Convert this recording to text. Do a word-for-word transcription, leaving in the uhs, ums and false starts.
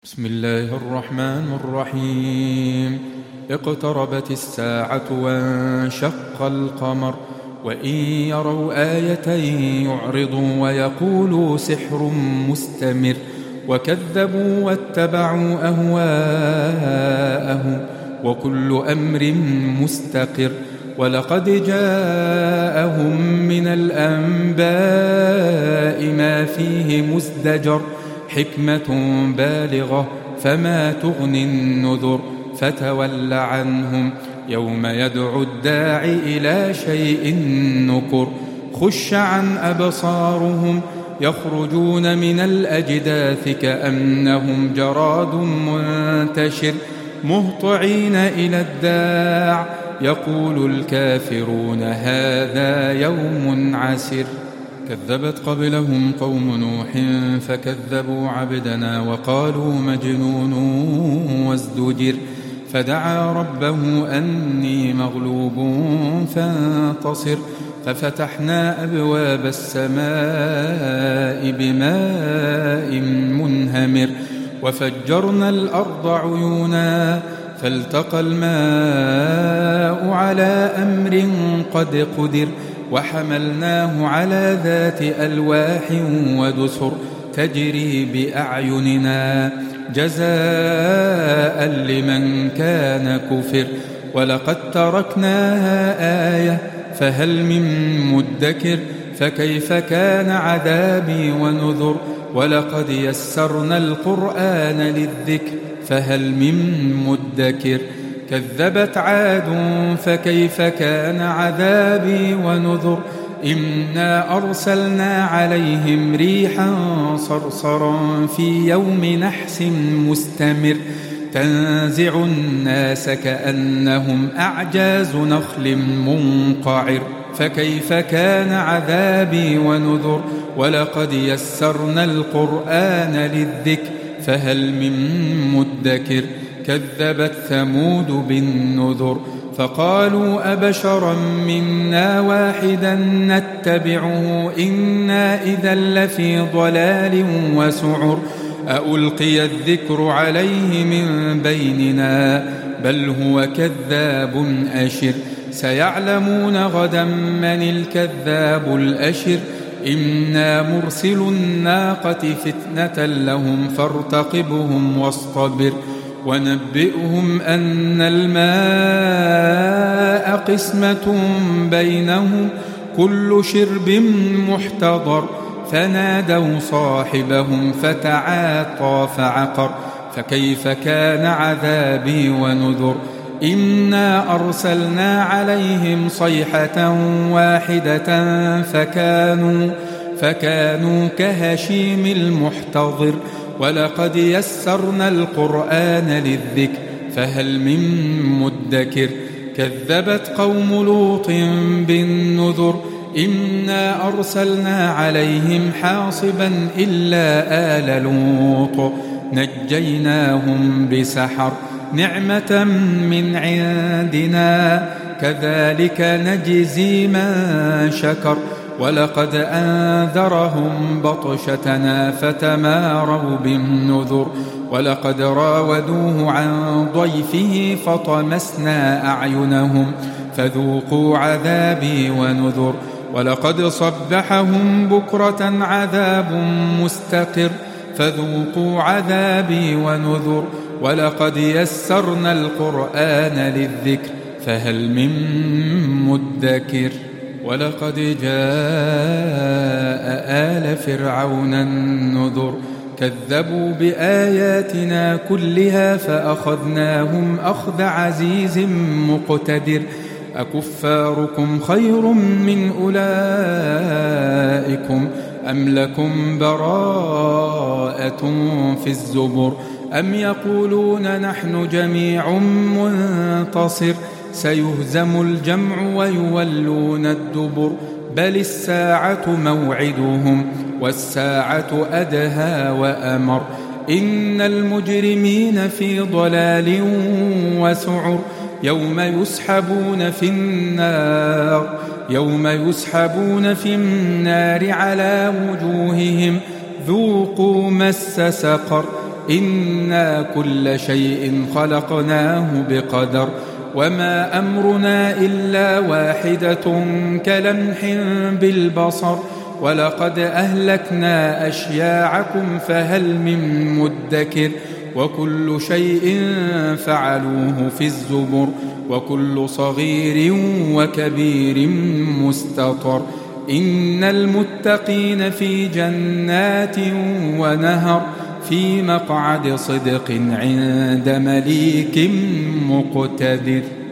بسم الله الرحمن الرحيم. اقتربت الساعة وانشق القمر وإن يروا آية يعرضوا ويقولوا سحر مستمر وكذبوا واتبعوا أهواءهم وكل أمر مستقر ولقد جاءهم من الأنباء ما فيه مزدجر حكمة بالغة فما تغني النذر فتول عنهم يوم يدعو الداع إلى شيء نكر خش عن أبصارهم يخرجون من الأجداث كأنهم جراد منتشر مهطعين إلى الداع يقول الكافرون هذا يوم عسر. كذبت قبلهم قوم نوح فكذبوا عبدنا وقالوا مجنون وازدجر فدعا ربه أني مغلوب فانتصر ففتحنا أبواب السماء بماء منهمر وفجرنا الأرض عيونا فالتقى الماء على أمر قد قدر وحملناه على ذات ألواح ودسر تجري بأعيننا جزاء لمن كان كفر ولقد تركناها آية فهل من مدكر فكيف كان عذابي ونذر ولقد يسرنا القرآن للذكر فهل من مدكر كذبت عاد فكيف كان عذابي ونذر إنا أرسلنا عليهم ريحا صرصرا في يوم نحس مستمر تنزع الناس كأنهم أعجاز نخل منقعر فكيف كان عذابي ونذر ولقد يسرنا القرآن للذكر فهل من مدكر كذبت ثمود بالنذر فقالوا أبشرا منا واحدا نتبعه إنا إذا لفي ضلال وسعر أألقي الذكر عليه من بيننا بل هو كذاب أشر سيعلمون غدا من الكذاب الأشر إنا مرسل الناقة فتنة لهم فارتقبهم واصطبر ونبئهم أن الماء قسمة بينهم كل شرب محتضر فنادوا صاحبهم فتعاطى فعقر فكيف كان عذابي ونذر إنا أرسلنا عليهم صيحة واحدة فكانوا, فكانوا كهشيم المحتضر ولقد يسرنا القرآن للذكر فهل من مدكر كذبت قوم لوط بالنذر إنا أرسلنا عليهم حاصبا إلا آل لوط نجيناهم بسحر نعمة من عندنا كذلك نجزي من شكر ولقد أنذرهم بطشتنا فتماروا بالنذر ولقد راودوه عن ضيفه فطمسنا أعينهم فذوقوا عذابي ونذر ولقد صبحهم بكرة عذاب مستقر فذوقوا عذابي ونذر ولقد يسرنا القرآن للذكر فهل من مدكر ولقد جاء آل فرعون النذر كذبوا بآياتنا كلها فأخذناهم أخذ عزيز مقتدر أكفاركم خير من أولئكم أم لكم براءة في الزبر أم يقولون نحن جميع منتصر سيهزم الجمع ويولون الدبر بل الساعة موعدهم والساعة أدهى وأمر إن المجرمين في ضلال وسعر يوم يسحبون في النار يوم يسحبون في النار على وجوههم ذوقوا مس سقر إنا كل شيء خلقناه بقدر وما أمرنا إلا واحدة كلمح بالبصر ولقد أهلكنا أشياعكم فهل من مدكر وكل شيء فعلوه في الزبر وكل صغير وكبير مستطر إن المتقين في جنات ونهر في مقعد صدق عند مليك مقتدر.